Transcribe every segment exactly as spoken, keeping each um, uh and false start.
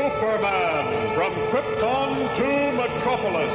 Superman from Krypton to Metropolis.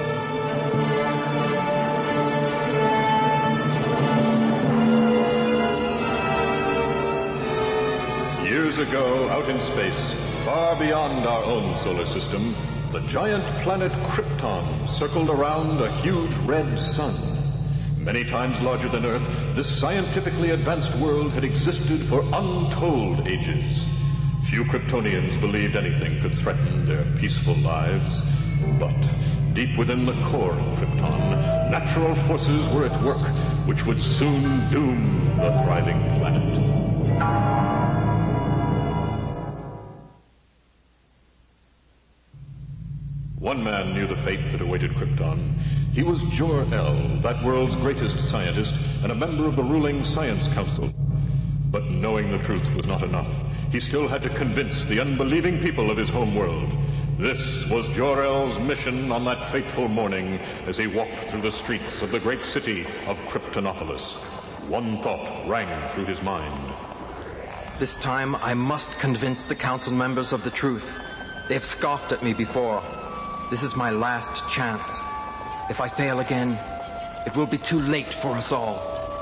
Years ago, out in space, far beyond our own solar system, the giant planet Krypton circled around a huge red sun. Many times larger than Earth, this scientifically advanced world had existed for untold ages. Few Kryptonians believed anything could threaten their peaceful lives. But deep within the core of Krypton, natural forces were at work which would soon doom the thriving planet. One man knew the fate that awaited Krypton. He was Jor-El, that world's greatest scientist and a member of the ruling Science Council. But knowing the truth was not enough. He still had to convince the unbelieving people of his homeworld. This was Jor-El's mission on that fateful morning as he walked through the streets of the great city of Kryptonopolis. One thought rang through his mind. This time I must convince the council members of the truth. They have scoffed at me before. This is my last chance. If I fail again, it will be too late for us all.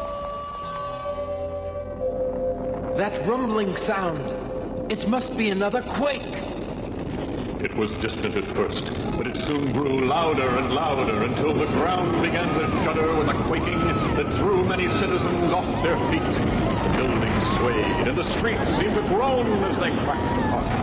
That rumbling sound, it must be another quake. It was distant at first, but it soon grew louder and louder until the ground began to shudder with a quaking that threw many citizens off their feet. The buildings swayed and the streets seemed to groan as they cracked apart.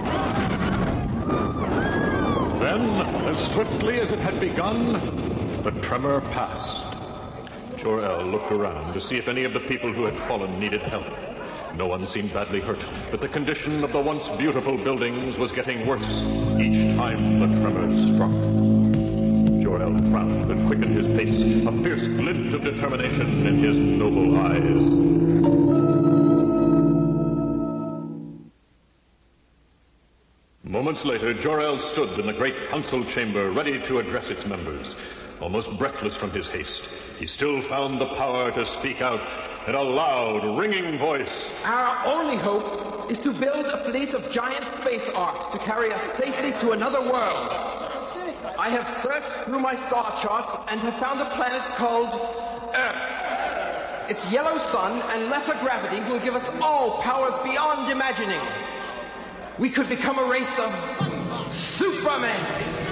Then, as swiftly as it had begun, the tremor passed. Jor-El looked around to see if any of the people who had fallen needed help. No one seemed badly hurt, but the condition of the once beautiful buildings was getting worse each time the tremor struck. Jor-El frowned and quickened his pace, a fierce glint of determination in his noble eyes. Moments later, Jor-El stood in the great council chamber, ready to address its members. Almost breathless from his haste, he still found the power to speak out in a loud, ringing voice. Our only hope is to build a fleet of giant space arcs to carry us safely to another world. I have searched through my star chart and have found a planet called Earth. Its yellow sun and lesser gravity will give us all powers beyond imagining. We could become a race of Supermen.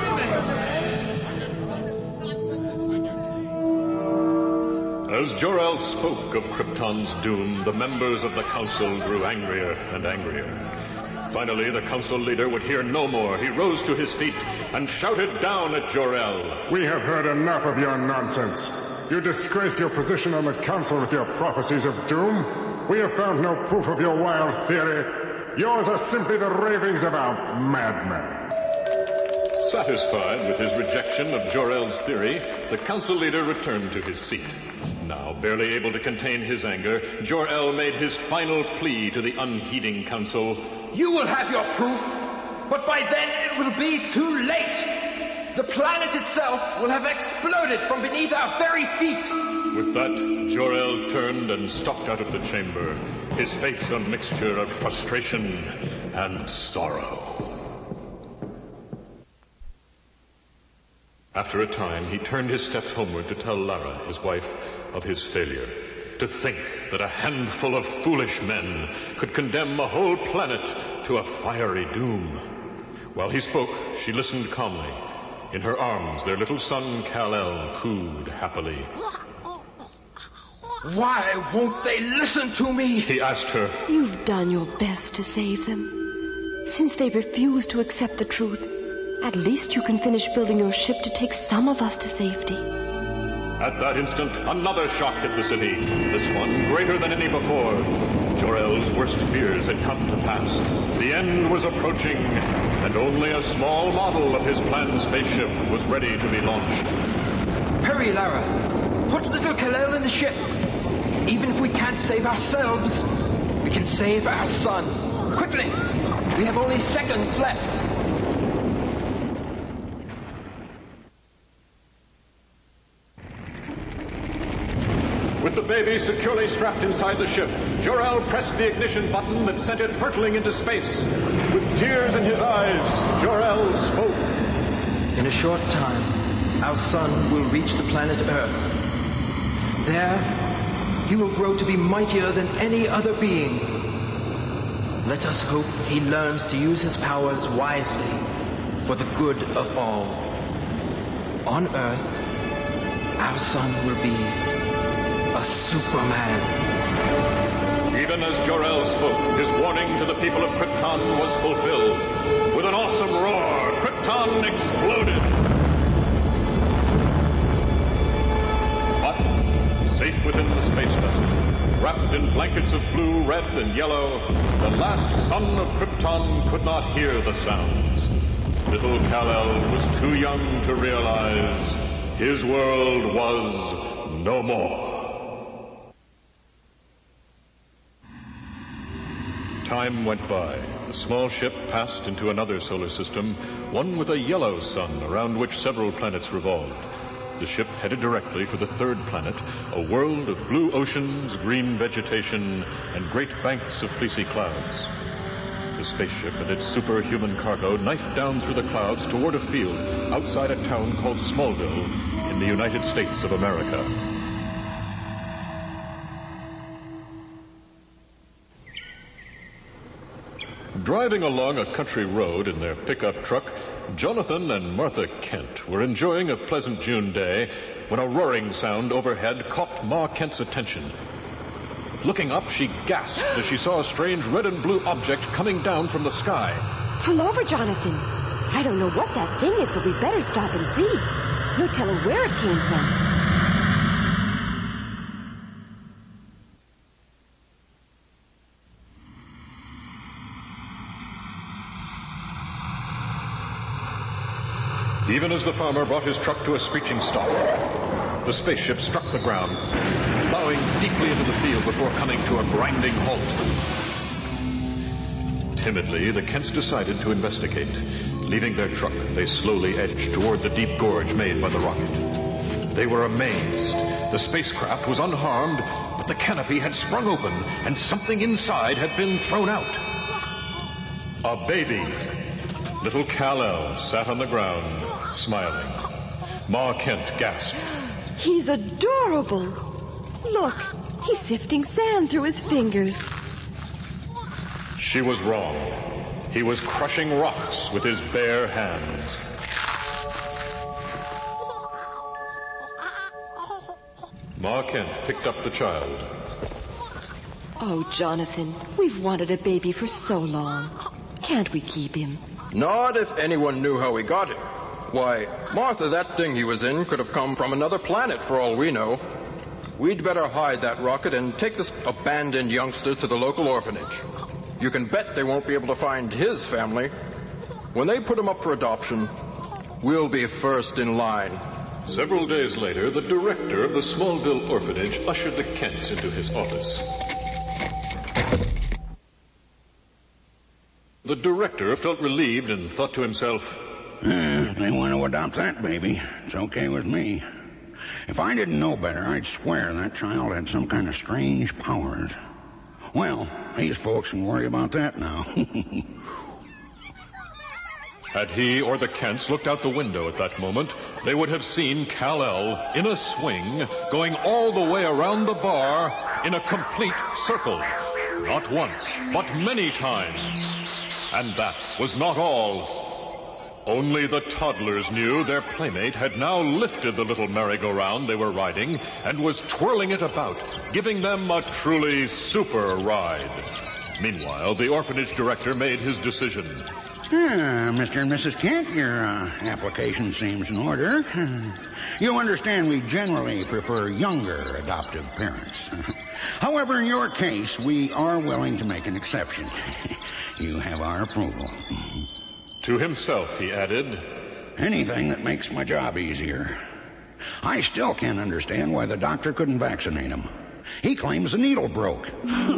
As Jor-El spoke of Krypton's doom, the members of the council grew angrier and angrier. Finally, the council leader would hear no more. He rose to his feet and shouted down at Jor-El. We have heard enough of your nonsense. You disgrace your position on the council with your prophecies of doom. We have found no proof of your wild theory. Yours are simply the ravings of a madman. Satisfied with his rejection of Jor-El's theory, the council leader returned to his seat. Now, barely able to contain his anger, Jor-El made his final plea to the unheeding council. You will have your proof, but by then it will be too late. The planet itself will have exploded from beneath our very feet. With that, Jor-El turned and stalked out of the chamber, his face a mixture of frustration and sorrow. After a time, he turned his steps homeward to tell Lara, his wife, of his failure. To think that a handful of foolish men could condemn a whole planet to a fiery doom. While he spoke, she listened calmly. In her arms, their little son, Kal-El, cooed happily. Why won't they listen to me? He asked her. You've done your best to save them. Since they refuse to accept the truth, at least you can finish building your ship to take some of us to safety. At that instant, another shock hit the city, this one greater than any before. Jor-El's worst fears had come to pass. The end was approaching, and only a small model of his planned spaceship was ready to be launched. Hurry, Lara. Put little Kal-El in the ship. Even if we can't save ourselves, we can save our son. Quickly! We have only seconds left. With the baby securely strapped inside the ship, Jor-El pressed the ignition button that sent it hurtling into space. With tears in his eyes, Jor-El spoke. In a short time, our son will reach the planet Earth. There, he will grow to be mightier than any other being. Let us hope he learns to use his powers wisely for the good of all. On Earth, our son will be a Superman. Even as Jor-El spoke, his warning to the people of Krypton was fulfilled. With an awesome roar, Krypton exploded. But, safe within the space vessel, wrapped in blankets of blue, red, and yellow, the last son of Krypton could not hear the sounds. Little Kal-El was too young to realize his world was no more. Time went by. The small ship passed into another solar system, one with a yellow sun around which several planets revolved. The ship headed directly for the third planet, a world of blue oceans, green vegetation, and great banks of fleecy clouds. The spaceship and its superhuman cargo knifed down through the clouds toward a field outside a town called Smallville in the United States of America. Driving along a country road in their pickup truck, Jonathan and Martha Kent were enjoying a pleasant June day when a roaring sound overhead caught Ma Kent's attention. Looking up, she gasped as she saw a strange red and blue object coming down from the sky. Pull over, Jonathan. I don't know what that thing is, but we better stop and see. No telling where it came from. Even as the farmer brought his truck to a screeching stop, the spaceship struck the ground, plowing deeply into the field before coming to a grinding halt. Timidly, the Kents decided to investigate. Leaving their truck, they slowly edged toward the deep gorge made by the rocket. They were amazed. The spacecraft was unharmed, but the canopy had sprung open, and something inside had been thrown out. A baby. Little Kal-El sat on the ground, smiling. Ma Kent gasped. He's adorable. Look, he's sifting sand through his fingers. She was wrong. He was crushing rocks with his bare hands. Ma Kent picked up the child. Oh, Jonathan, we've wanted a baby for so long. Can't we keep him? Not if anyone knew how he got him. Why, Martha, that thing he was in could have come from another planet for all we know. We'd better hide that rocket and take this abandoned youngster to the local orphanage. You can bet they won't be able to find his family. When they put him up for adoption, we'll be first in line. Several days later, the director of the Smallville orphanage ushered the Kents into his office. The director felt relieved and thought to himself, eh, if they want to adopt that baby, it's okay with me. If I didn't know better, I'd swear that child had some kind of strange powers. Well, these folks can worry about that now. Had he or the Kents looked out the window at that moment, they would have seen Kal-El in a swing, going all the way around the bar in a complete circle. Not once, but many times. And that was not all. Only the toddlers knew their playmate had now lifted the little merry-go-round they were riding and was twirling it about, giving them a truly super ride. Meanwhile, the orphanage director made his decision. Ah, Mister and Missus Kent, your uh, application seems in order. You understand we generally prefer younger adoptive parents. However, in your case, we are willing to make an exception. You have our approval. To himself, he added, anything that makes my job easier. I still can't understand why the doctor couldn't vaccinate him. He claims the needle broke.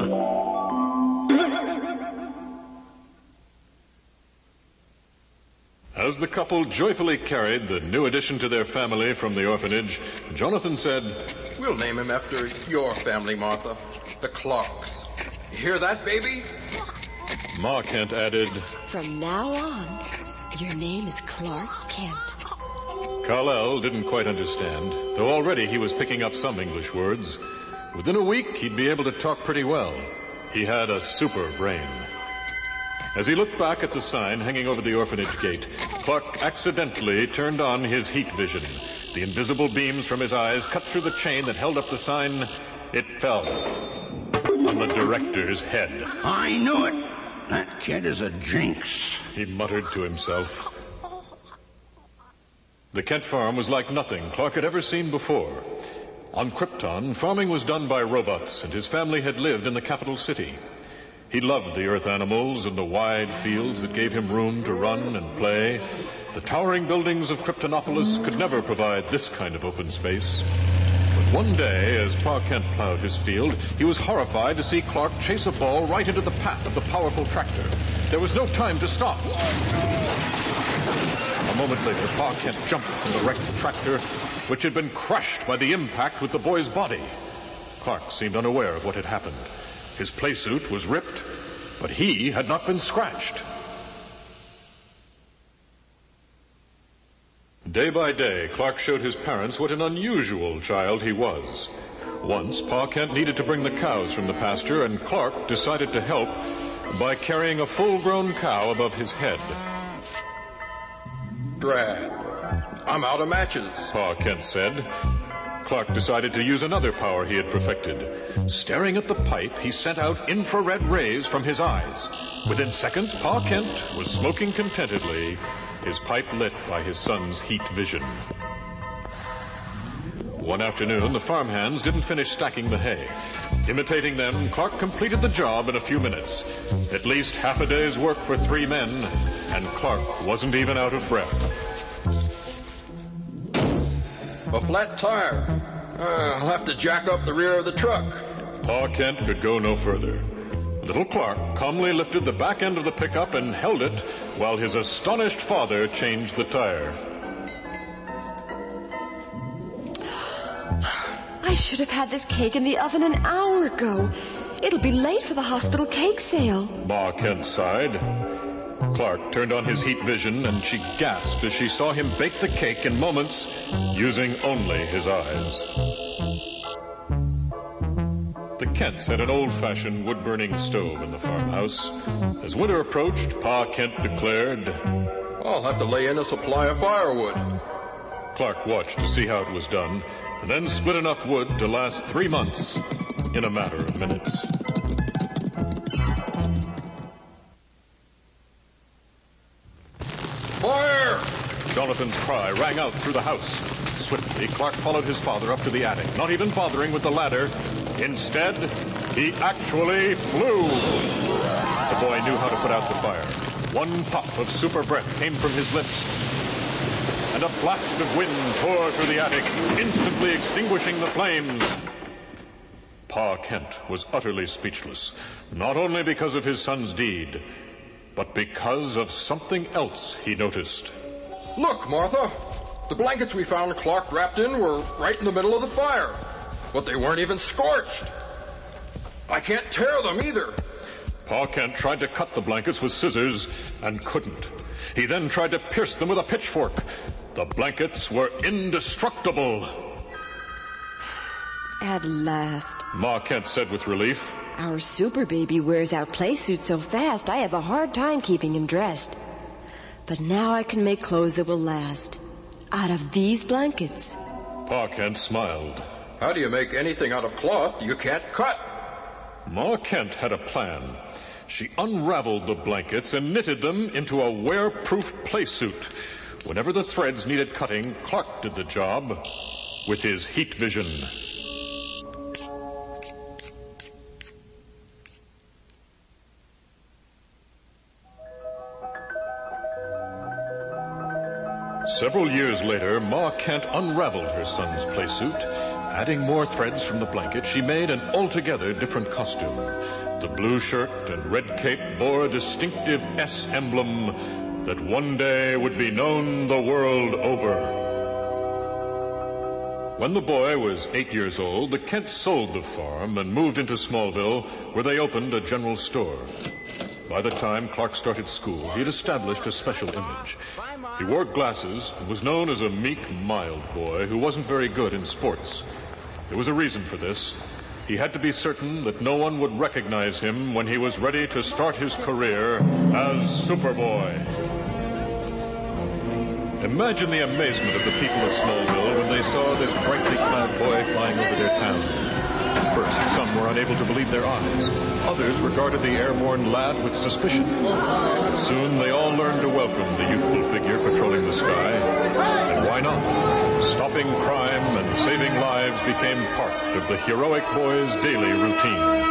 As the couple joyfully carried the new addition to their family from the orphanage, Jonathan said, we'll name him after your family, Martha. The Clarks. You hear that, baby? Ma Kent added, From now on, your name is Clark Kent. Kal-El didn't quite understand, though already he was picking up some English words. Within a week, he'd be able to talk pretty well. He had a super brain. As he looked back at the sign hanging over the orphanage gate, Clark accidentally turned on his heat vision. The invisible beams from his eyes cut through the chain that held up the sign. It fell on the director's head. I knew it. That kid is a jinx, he muttered to himself. The Kent farm was like nothing Clark had ever seen before. On Krypton, farming was done by robots, and his family had lived in the capital city. He loved the earth animals and the wide fields that gave him room to run and play. The towering buildings of Kryptonopolis could never provide this kind of open space. But one day, as Pa Kent plowed his field, he was horrified to see Clark chase a ball right into the path of the powerful tractor. There was no time to stop. A moment later, Pa Kent jumped from the wrecked tractor, which had been crushed by the impact with the boy's body. Clark seemed unaware of what had happened. His playsuit was ripped, but he had not been scratched. Day by day, Clark showed his parents what an unusual child he was. Once, Pa Kent needed to bring the cows from the pasture, and Clark decided to help by carrying a full-grown cow above his head. Drat. I'm out of matches, Pa Kent said. Clark decided to use another power he had perfected. Staring at the pipe, he sent out infrared rays from his eyes. Within seconds, Pa Kent was smoking contentedly, his pipe lit by his son's heat vision. One afternoon, the farmhands didn't finish stacking the hay. Imitating them, Clark completed the job in a few minutes. At least half a day's work for three men, and Clark wasn't even out of breath. A flat tire. Uh, I'll have to jack up the rear of the truck. Pa Kent could go no further. Little Clark calmly lifted the back end of the pickup and held it while his astonished father changed the tire. I should have had this cake in the oven an hour ago. It'll be late for the hospital cake sale. Ma Kent sighed. Clark turned on his heat vision, and she gasped as she saw him bake the cake in moments, using only his eyes. The Kents had an old-fashioned wood-burning stove in the farmhouse. As winter approached, Pa Kent declared, I'll have to lay in a supply of firewood. Clark watched to see how it was done, and then split enough wood to last three months in a matter of minutes. Fire! Jonathan's cry rang out through the house. Swiftly, Clark followed his father up to the attic, not even bothering with the ladder. Instead, he actually flew. The boy knew how to put out the fire. One puff of super breath came from his lips, and a blast of wind tore through the attic, instantly extinguishing the flames. Pa Kent was utterly speechless, not only because of his son's deed, but because of something else he noticed. Look, Martha. The blankets we found Clark wrapped in were right in the middle of the fire, but they weren't even scorched. I can't tear them either. Pa Kent tried to cut the blankets with scissors and couldn't. He then tried to pierce them with a pitchfork. The blankets were indestructible. At last. Ma Kent said with relief. Our super baby wears out playsuits so fast I have a hard time keeping him dressed. But now I can make clothes that will last. Out of these blankets. Pa Kent smiled. How do you make anything out of cloth you can't cut? Ma Kent had a plan. She unraveled the blankets and knitted them into a wear-proof playsuit. Whenever the threads needed cutting, Clark did the job with his heat vision. Several years later, Ma Kent unraveled her son's playsuit. Adding more threads from the blanket, she made an altogether different costume. The blue shirt and red cape bore a distinctive S emblem that one day would be known the world over. When the boy was eight years old, the Kents sold the farm and moved into Smallville, where they opened a general store. By the time Clark started school, he had established a special image. He wore glasses and was known as a meek, mild boy who wasn't very good in sports. There was a reason for this. He had to be certain that no one would recognize him when he was ready to start his career as Superboy. Imagine the amazement of the people of Smallville when they saw this brightly clad boy flying over their town. At first, some were unable to believe their eyes. Others regarded the airborne lad with suspicion. But soon they all learned to welcome the youthful figure patrolling the sky. And why not? Stopping crime and saving lives became part of the heroic boy's daily routine.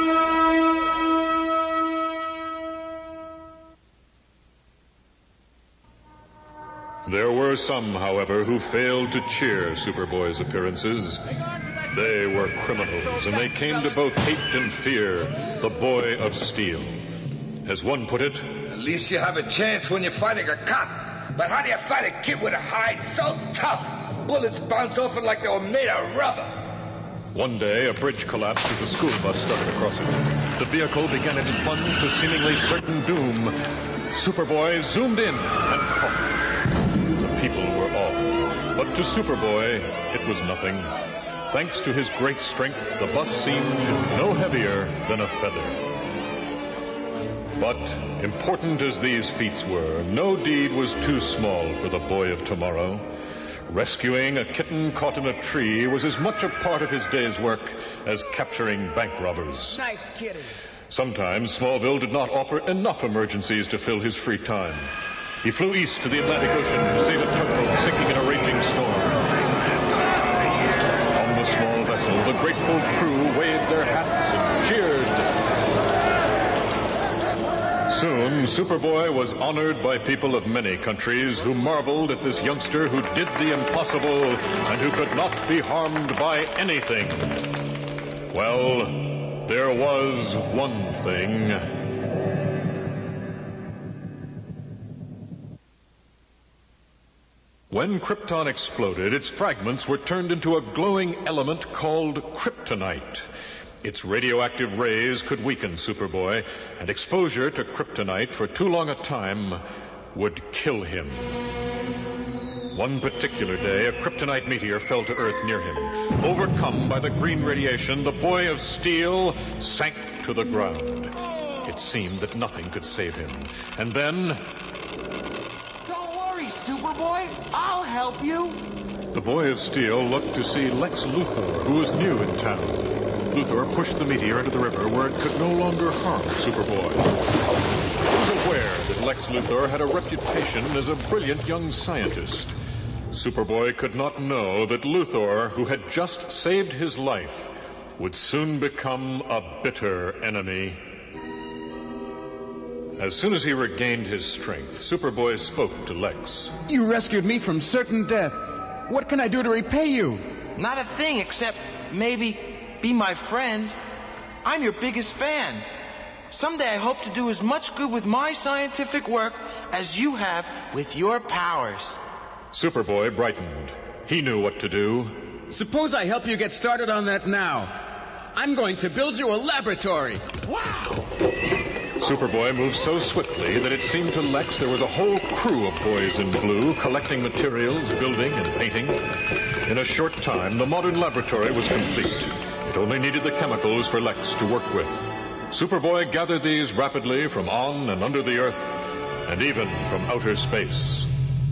There were some, however, who failed to cheer Superboy's appearances. They were criminals, and they came to both hate and fear the Boy of Steel. As one put it, at least you have a chance when you're fighting a cop. But how do you fight a kid with a hide so tough? Bullets bounce off it like they were made of rubber. One day, a bridge collapsed as a school bus started across it. The vehicle began its plunge to seemingly certain doom. Superboy zoomed in and caught. The people were awed. But to Superboy, it was nothing. Thanks to his great strength, the bus seemed no heavier than a feather. But, important as these feats were, no deed was too small for the boy of tomorrow. Rescuing a kitten caught in a tree was as much a part of his day's work as capturing bank robbers. Nice kitty. Sometimes Smallville did not offer enough emergencies to fill his free time. He flew east to the Atlantic Ocean to save a tugboat sinking in a raging storm. On the small vessel, the grateful crew waved their hats and cheered. Soon, Superboy was honored by people of many countries who marveled at this youngster who did the impossible and who could not be harmed by anything. Well, there was one thing. When Krypton exploded, its fragments were turned into a glowing element called kryptonite. Its radioactive rays could weaken Superboy, and exposure to kryptonite for too long a time would kill him. One particular day, a kryptonite meteor fell to Earth near him. Overcome by the green radiation, the Boy of Steel sank to the ground. It seemed that nothing could save him. And then... Don't worry, Superboy. I'll help you. The Boy of Steel looked to see Lex Luthor, who was new in town. Luthor pushed the meteor into the river where it could no longer harm Superboy. He was aware that Lex Luthor had a reputation as a brilliant young scientist. Superboy could not know that Luthor, who had just saved his life, would soon become a bitter enemy. As soon as he regained his strength, Superboy spoke to Lex. You rescued me from certain death. What can I do to repay you? Not a thing, except maybe be my friend. I'm your biggest fan. Someday I hope to do as much good with my scientific work as you have with your powers. Superboy brightened. He knew what to do. Suppose I help you get started on that now. I'm going to build you a laboratory. Wow! Superboy moved so swiftly that it seemed to Lex there was a whole crew of boys in blue collecting materials, building, and painting. In a short time, the modern laboratory was complete. It only needed the chemicals for Lex to work with. Superboy gathered these rapidly from on and under the Earth, and even from outer space.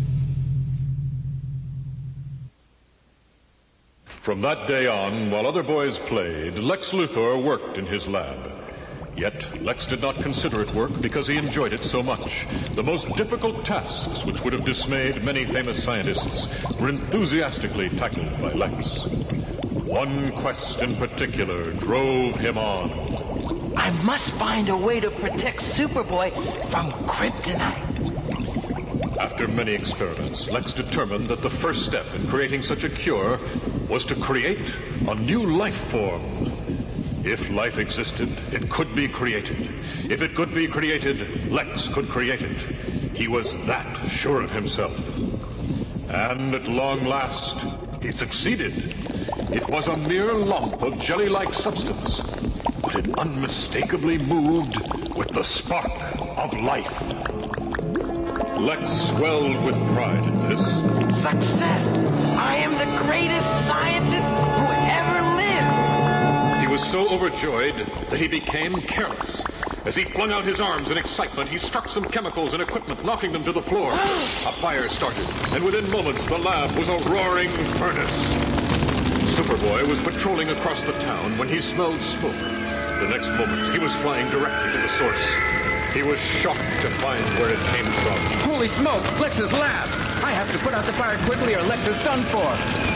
From that day on, while other boys played, Lex Luthor worked in his lab. Yet, Lex did not consider it work because he enjoyed it so much. The most difficult tasks, which would have dismayed many famous scientists, were enthusiastically tackled by Lex. One quest in particular drove him on. I must find a way to protect Superboy from kryptonite. After many experiments, Lex determined that the first step in creating such a cure was to create a new life form. If life existed, it could be created. If it could be created, Lex could create it. He was that sure of himself. And at long last, he succeeded. It was a mere lump of jelly-like substance, but it unmistakably moved with the spark of life. Lex swelled with pride at this. Success! I am the greatest scientist who ever lived! He was so overjoyed that he became careless. As he flung out his arms in excitement, he struck some chemicals and equipment, knocking them to the floor. A fire started, and within moments the lab was a roaring furnace. Superboy was patrolling across the town when he smelled smoke. The next moment, he was flying directly to the source. He was shocked to find where it came from. Holy smoke! Lex's lab! I have to put out the fire quickly or Lex is done for.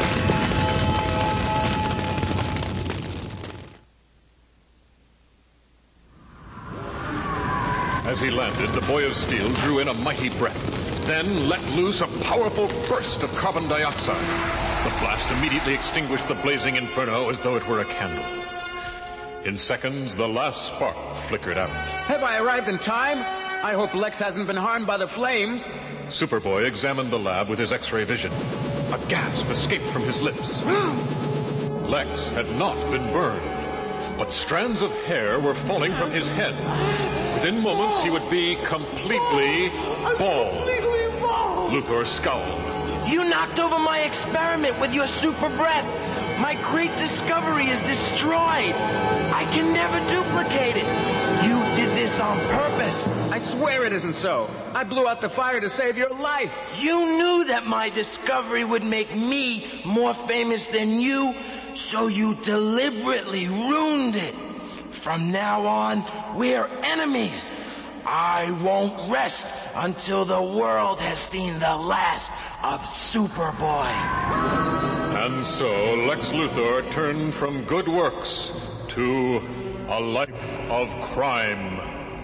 As he landed, the Boy of Steel drew in a mighty breath, then let loose a powerful burst of carbon dioxide. The blast immediately extinguished the blazing inferno as though it were a candle. In seconds, the last spark flickered out. Have I arrived in time? I hope Lex hasn't been harmed by the flames. Superboy examined the lab with his X-ray vision. A gasp escaped from his lips. Lex had not been burned, but strands of hair were falling from his head. Within moments, he would be completely bald. Luthor scowled. You knocked over my experiment with your super breath. My great discovery is destroyed. I can never duplicate it. You did this on purpose. I swear it isn't so. I blew out the fire to save your life. You knew that my discovery would make me more famous than you, so you deliberately ruined it. From now on, we're enemies. I won't rest until the world has seen the last of Superboy. And so Lex Luthor turned from good works to a life of crime.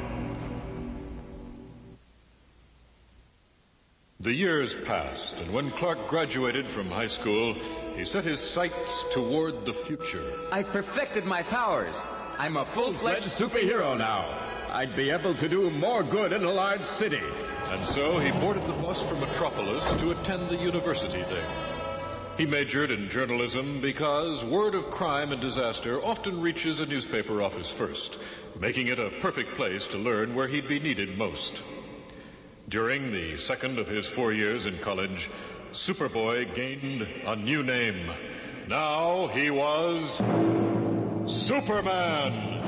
The years passed, and when Clark graduated from high school, he set his sights toward the future. I've perfected my powers. I'm a full-fledged superhero now. I'd be able to do more good in a large city. And so he boarded the bus from Metropolis to attend the university there. He majored in journalism because word of crime and disaster often reaches a newspaper office first, making it a perfect place to learn where he'd be needed most. During the second of his four years in college, Superboy gained a new name. Now he was Superman.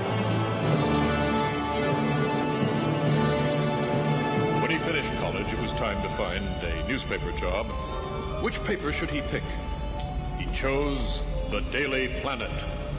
When he finished college, it was time to find a newspaper job. Which paper should he pick? He chose the Daily Planet.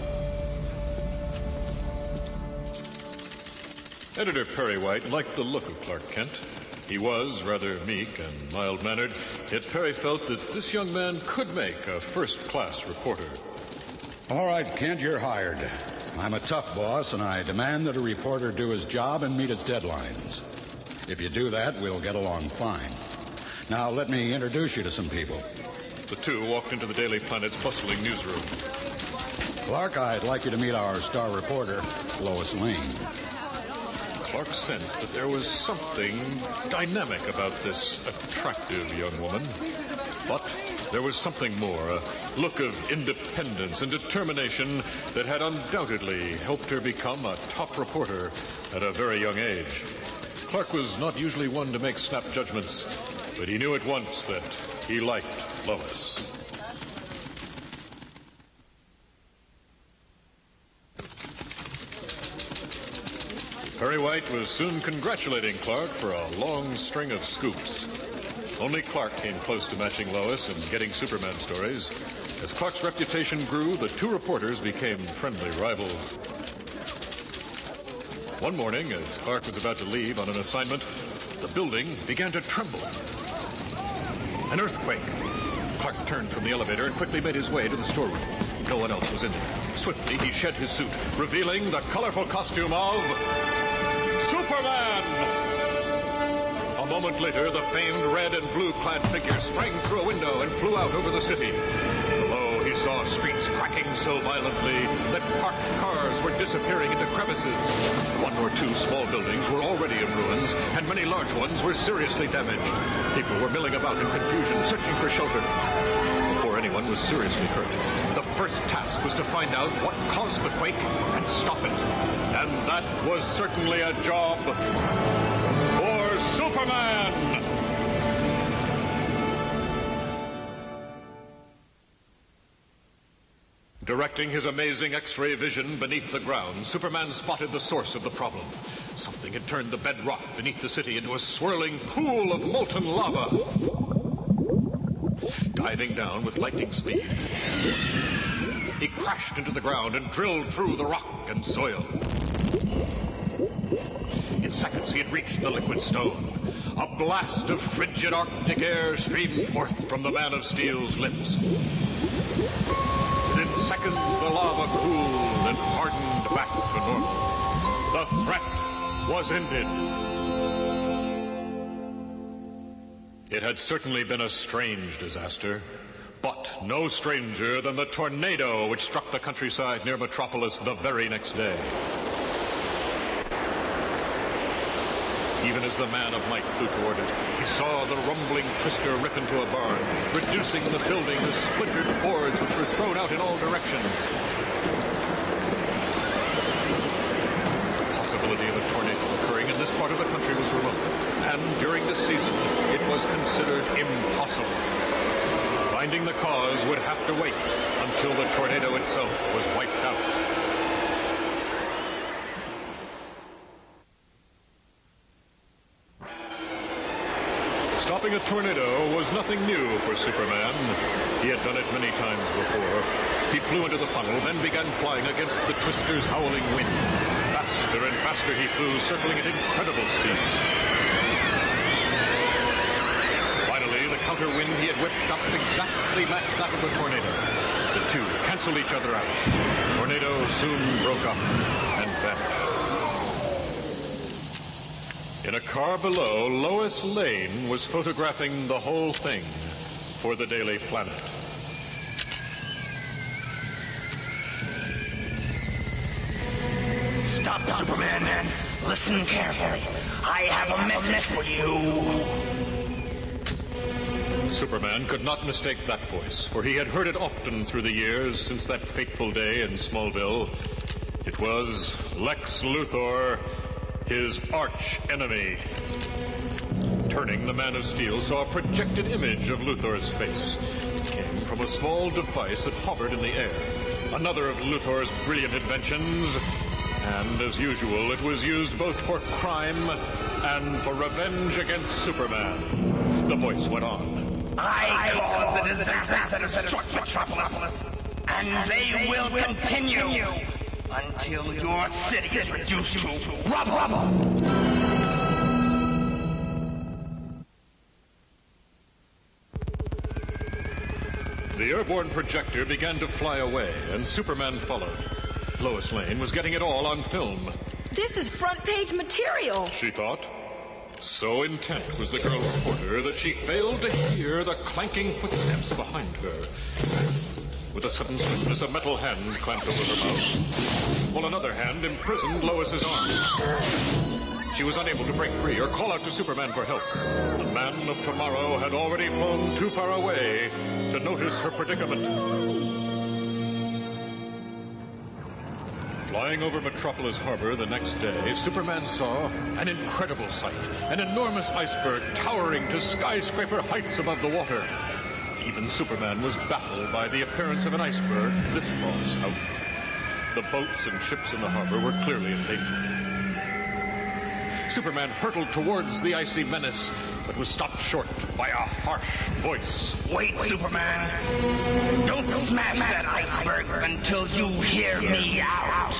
Editor Perry White liked the look of Clark Kent. He was rather meek and mild-mannered, yet Perry felt that this young man could make a first-class reporter. All right, Kent, you're hired. I'm a tough boss, and I demand that a reporter do his job and meet his deadlines. If you do that, we'll get along fine. Now, let me introduce you to some people. The two walked into the Daily Planet's bustling newsroom. Clark, I'd like you to meet our star reporter, Lois Lane. Clark sensed that there was something dynamic about this attractive young woman. But there was something more, a look of independence and determination that had undoubtedly helped her become a top reporter at a very young age. Clark was not usually one to make snap judgments, but he knew at once that he liked Lois. Perry White was soon congratulating Clark for a long string of scoops. Only Clark came close to matching Lois and getting Superman stories. As Clark's reputation grew, the two reporters became friendly rivals. One morning, as Clark was about to leave on an assignment, the building began to tremble. An earthquake. Clark turned from the elevator and quickly made his way to the storeroom. No one else was in there. Swiftly, he shed his suit, revealing the colorful costume of Superman! A moment later, the famed red and blue-clad figure sprang through a window and flew out over the city. Below, he saw streets cracking so violently that parked cars were disappearing into crevices. One or two small buildings were already in ruins, and many large ones were seriously damaged. People were milling about in confusion, searching for shelter. Before anyone everyone was seriously hurt. The first task was to find out what caused the quake and stop it. And that was certainly a job for Superman! Directing his amazing X-ray vision beneath the ground, Superman spotted the source of the problem. Something had turned the bedrock beneath the city into a swirling pool of molten lava. Diving down with lightning speed, he crashed into the ground and drilled through the rock and soil. In seconds, he had reached the liquid stone. A blast of frigid Arctic air streamed forth from the Man of Steel's lips. Within seconds, the lava cooled and hardened back to normal. The threat was ended. It had certainly been a strange disaster, but no stranger than the tornado which struck the countryside near Metropolis the very next day. Even as the Man of Might flew toward it, he saw the rumbling twister rip into a barn, reducing the building to splintered boards which were thrown out in all directions. The possibility of a tornado occurring in this part of the country was remote, and during this season, it was considered impossible. Finding the cause would have to wait until the tornado itself was wiped out. Stopping a tornado was nothing new for Superman. He had done it many times before. He flew into the funnel, then began flying against the twister's howling wind. Faster and faster he flew, circling at incredible speed. Finally, the counter wind he had whipped up exactly matched that of the tornado. The two canceled each other out. The tornado soon broke up and vanished. In a car below, Lois Lane was photographing the whole thing for the Daily Planet. Stop, Superman. Listen carefully. I have a message for you. Superman could not mistake that voice, for he had heard it often through the years since that fateful day in Smallville. It was Lex Luthor, his arch-enemy. Turning, the Man of Steel saw a projected image of Luthor's face. It came from a small device that hovered in the air. Another of Luthor's brilliant inventions. And, as usual, it was used both for crime and for revenge against Superman. The voice went on. I caused the disaster that struck Metropolis, and they will continue until your city is reduced to rubble. The airborne projector began to fly away, and Superman followed. Lois Lane was getting it all on film. This is front-page material, she thought. So intent was the girl reporter that she failed to hear the clanking footsteps behind her. With a sudden swiftness, a metal hand clamped over her mouth, while another hand imprisoned Lois's arm. She was unable to break free or call out to Superman for help. The Man of Tomorrow had already flown too far away to notice her predicament. Flying over Metropolis Harbor the next day, Superman saw an incredible sight. An enormous iceberg towering to skyscraper heights above the water. Even Superman was baffled by the appearance of an iceberg this far south. The boats and ships in the harbor were clearly in danger. Superman hurtled towards the icy menace, but was stopped short by a harsh voice. Wait, Superman. Don't smash that iceberg until you hear me out.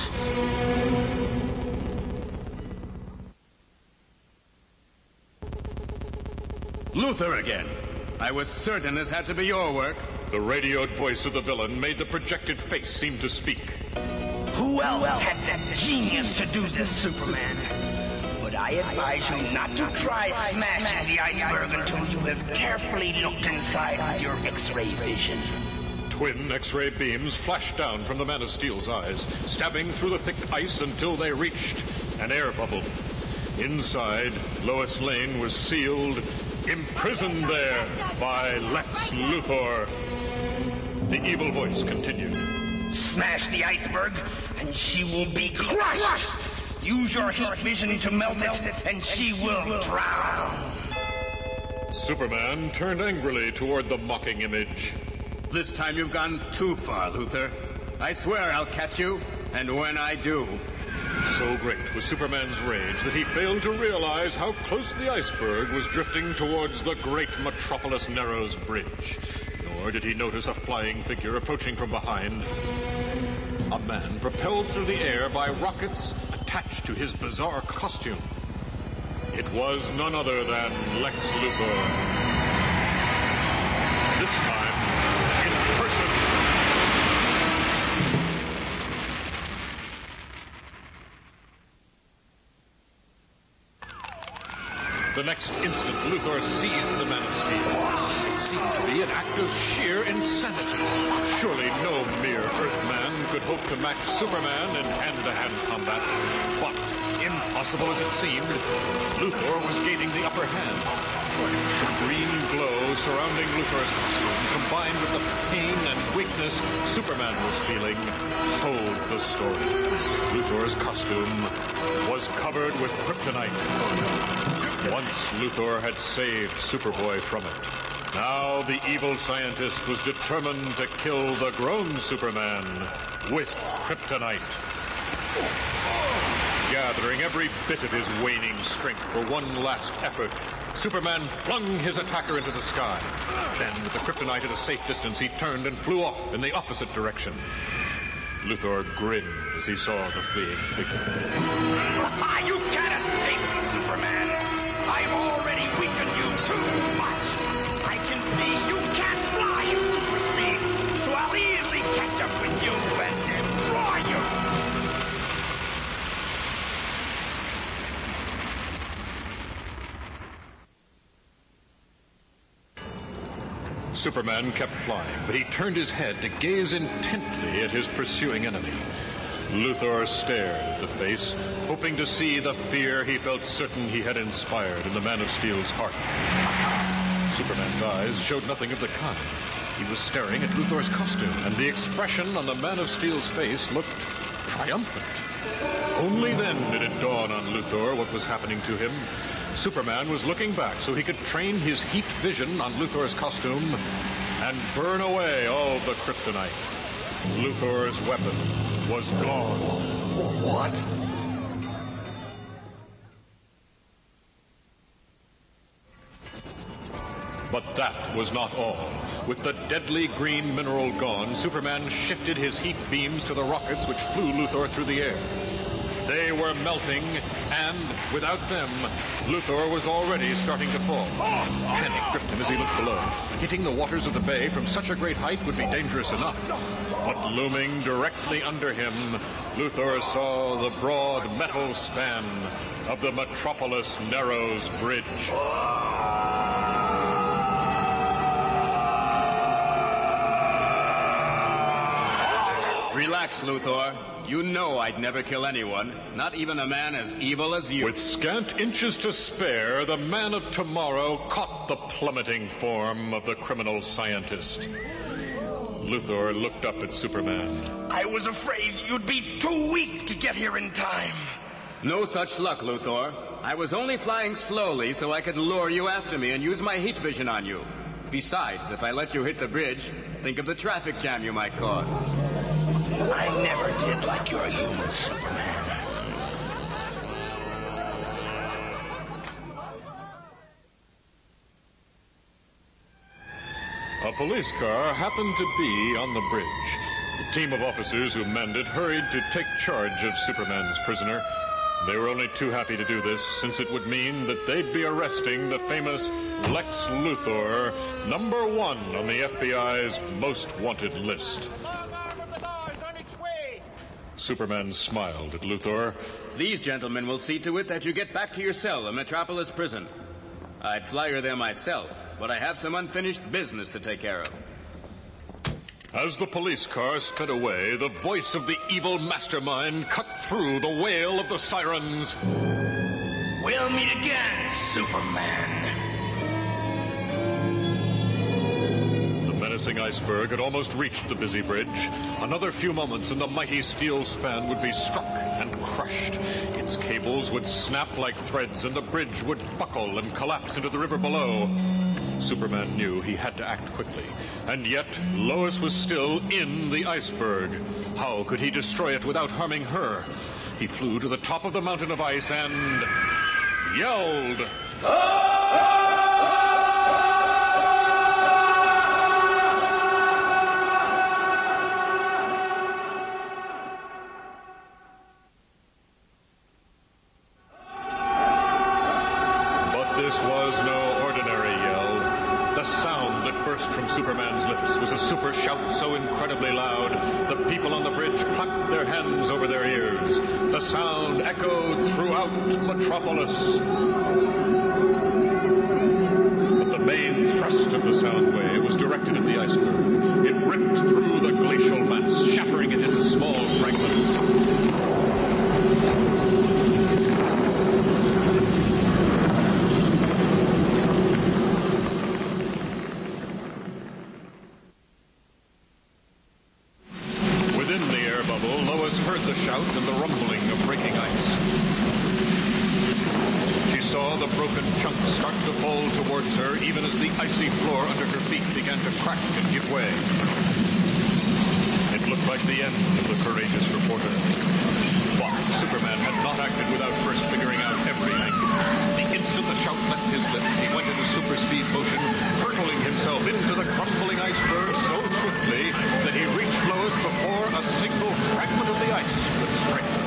Luthor again. I was certain this had to be your work. The radioed voice of the villain made the projected face seem to speak. Who else had the genius to do this, Superman? But I advise you not to try smashing the iceberg until you have carefully looked inside with your X-ray vision. Twin X-ray beams flashed down from the Man of Steel's eyes, stabbing through the thick ice until they reached an air bubble. Inside, Lois Lane was sealed, imprisoned there by Lex Luthor. The evil voice continued. Smash the iceberg, and she will be crushed. Use your heat vision to melt it, and she will drown. Superman turned angrily toward the mocking image. This time you've gone too far, Luthor. I swear I'll catch you, and when I do... So great was Superman's rage that he failed to realize how close the iceberg was drifting towards the great Metropolis Narrows Bridge. Nor did he notice a flying figure approaching from behind. A man propelled through the air by rockets attached to his bizarre costume. It was none other than Lex Luthor. This time, in person. The next instant, Luthor seized the Man of Steel. It seemed to be an act of sheer insanity. Surely no mere Earthman could hope to match Superman in hand-to-hand combat. But, impossible as it seemed, Luthor was gaining the upper hand. The green glow surrounding Luthor's costume, combined with the pain and weakness Superman was feeling, told the story. Luthor's costume was covered with kryptonite. Oh no. Once Luthor had saved Superboy from it. Now the evil scientist was determined to kill the grown Superman with kryptonite. Gathering every bit of his waning strength for one last effort, Superman flung his attacker into the sky. Then, with the kryptonite at a safe distance, he turned and flew off in the opposite direction. Luthor grinned as he saw the fleeing figure. You can't escape me, Superman! I've already weakened you too much! I can see you can't fly at super speed, so I'll easily catch up with you and destroy you! Superman kept flying, but he turned his head to gaze intently at his pursuing enemy. Luthor stared at the face, hoping to see the fear he felt certain he had inspired in the Man of Steel's heart. Superman's eyes showed nothing of the kind. He was staring at Luthor's costume, and the expression on the Man of Steel's face looked triumphant. Only then did it dawn on Luthor what was happening to him. Superman was looking back so he could train his heat vision on Luthor's costume and burn away all the kryptonite. Luthor's weapon was gone. What? But that was not all. With the deadly green mineral gone, Superman shifted his heat beams to the rockets which flew Luthor through the air. They were melting, and without them, Luthor was already starting to fall. Panic gripped him as he looked below. Hitting the waters of the bay from such a great height would be dangerous enough. But looming directly under him, Luthor saw the broad metal span of the Metropolis Narrows Bridge. Relax, Luthor. You know I'd never kill anyone, not even a man as evil as you. With scant inches to spare, the Man of Tomorrow caught the plummeting form of the criminal scientist. Luthor looked up at Superman. I was afraid you'd be too weak to get here in time. No such luck, Luthor. I was only flying slowly so I could lure you after me and use my heat vision on you. Besides, if I let you hit the bridge, think of the traffic jam you might cause. I never did like your human, Superman. A police car happened to be on the bridge. The team of officers who manned it hurried to take charge of Superman's prisoner. They were only too happy to do this, since it would mean that they'd be arresting the famous Lex Luthor, number one on the F B I's most wanted list. Superman smiled at Luthor. These gentlemen will see to it that you get back to your cell in Metropolis Prison. I'd fly her there myself, but I have some unfinished business to take care of. As the police car sped away, the voice of the evil mastermind cut through the wail of the sirens. We'll meet again, Superman. The menacing iceberg had almost reached the busy bridge. Another few moments and the mighty steel span would be struck and crushed. Its cables would snap like threads and the bridge would buckle and collapse into the river below. Superman knew he had to act quickly, and yet Lois was still in the iceberg. How could he destroy it without harming her? He flew to the top of the mountain of ice and yelled, But this was no ordinary yell. The sound that burst from Superman's lips was a super shout so incredibly loud, the people on the bridge clapped their hands over their ears. The sound echoed throughout Metropolis. But the main thrust of the sound wave was directed at the iceberg. It ripped through the glacial mass, shattering it into small fragments. The shout and the rumbling of breaking ice. She saw the broken chunks start to fall towards her even as the icy floor under her feet began to crack and give way. It looked like the end of the courageous reporter. But Superman had not acted without first figuring out everything. The instant the shout left his lips, he went into super speed motion, hurtling himself into the crumbling iceberg so swiftly that he reached Lois before a single fragment of the ice could strike her.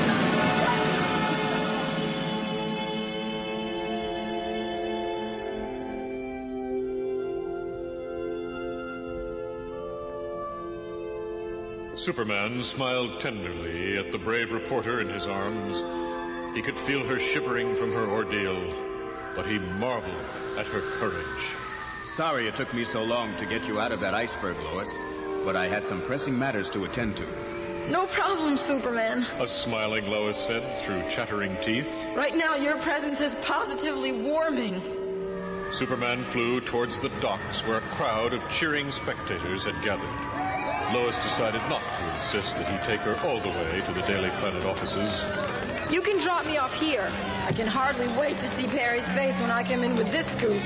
Superman smiled tenderly at the brave reporter in his arms. He could feel her shivering from her ordeal, but he marveled at her courage. Sorry it took me so long to get you out of that iceberg, Lois, but I had some pressing matters to attend to. No problem, Superman. A smiling Lois said through chattering teeth. Right now, your presence is positively warming. Superman flew towards the docks where a crowd of cheering spectators had gathered. Lois decided not to insist that he take her all the way to the Daily Planet offices. You can drop me off here. I can hardly wait to see Perry's face when I come in with this scoop.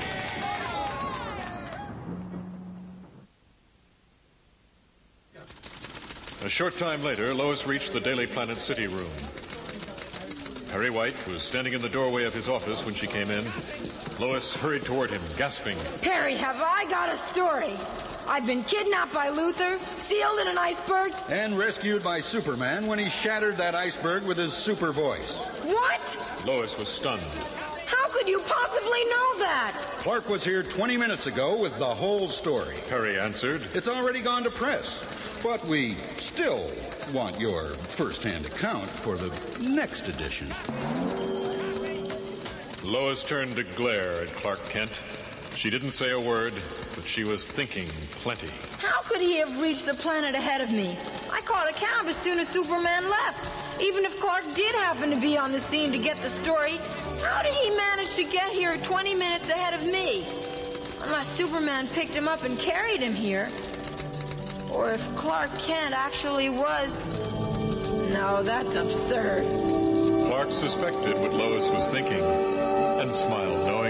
A short time later, Lois reached the Daily Planet city room. Perry White was standing in the doorway of his office when she came in. Lois hurried toward him, gasping. Perry, have I got a story? I've been kidnapped by Luthor, sealed in an iceberg, and rescued by Superman when he shattered that iceberg with his super voice. What? Lois was stunned. How could you possibly know that? Clark was here twenty minutes ago with the whole story. Perry answered. It's already gone to press, but we still want your first-hand account for the next edition. Lois turned to glare at Clark Kent. She didn't say a word, but she was thinking plenty. How could he have reached the planet ahead of me? I caught a cab as soon as Superman left. Even if Clark did happen to be on the scene to get the story, how did he manage to get here twenty minutes ahead of me? Unless Superman picked him up and carried him here. Or if Clark Kent actually was... No, that's absurd. Clark suspected what Lois was thinking and smiled knowingly.